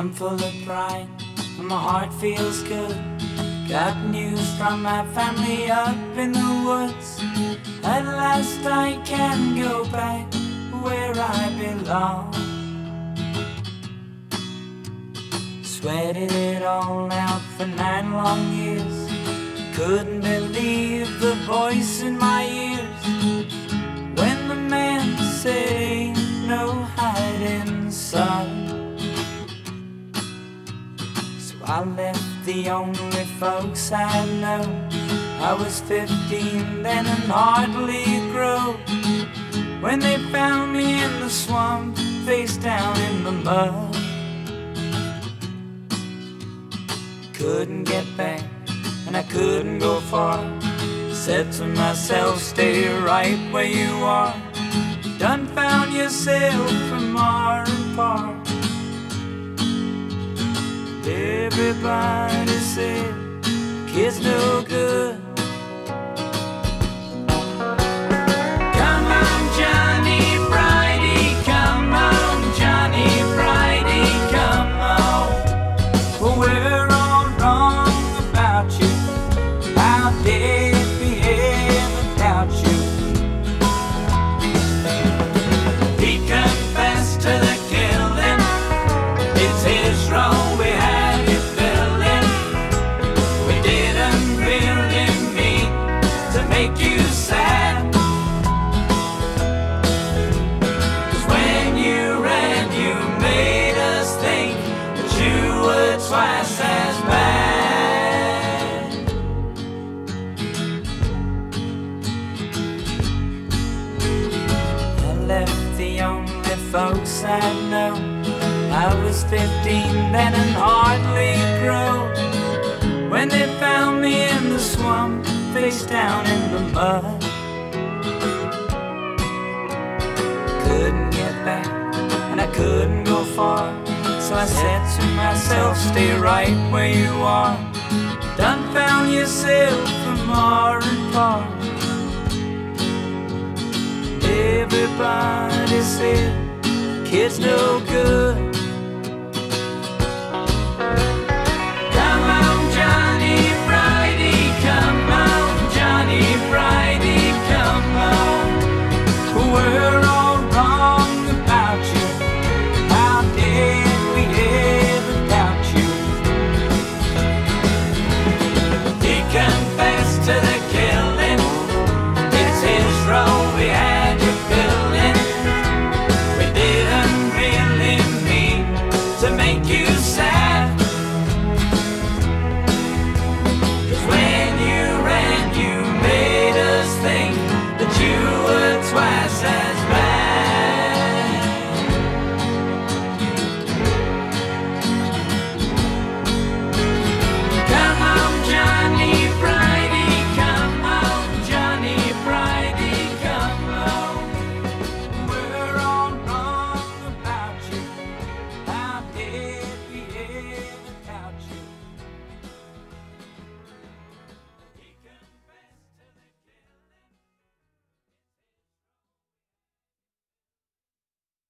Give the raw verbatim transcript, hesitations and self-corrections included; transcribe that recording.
I'm full of pride and my heart feels good. Got news from my family up in the woods. At last I can go back where I belong. Sweated it all out for nine long years. Couldn't believe the voice in my ears when the man said ain't no hiding, son. So I left the only folks I know. I was fifteen then and hardly grown when they found me in the swamp, face down in the mud. Couldn't get back and I couldn't go far. Said to myself, stay right where you are. Done found yourself from far and far. Everybody said, kid's no good. Come on, Johnny Bridie, come on, Johnny Bridie, come on. Well, we're all wrong about you. How dare we ever doubt you? He confessed to the killing. It's his wrong. We had it feeling. We didn't really mean to make you sad. 'Cause when you ran, you made us think that you were twice as bad. I left the only folks I know. I was fifteen then and hardly grown when they found me in the swamp, face down in the mud. Couldn't get back and I couldn't go far. So I said to myself, stay right where you are. Done found yourself from far and far. Everybody said, kid's no good.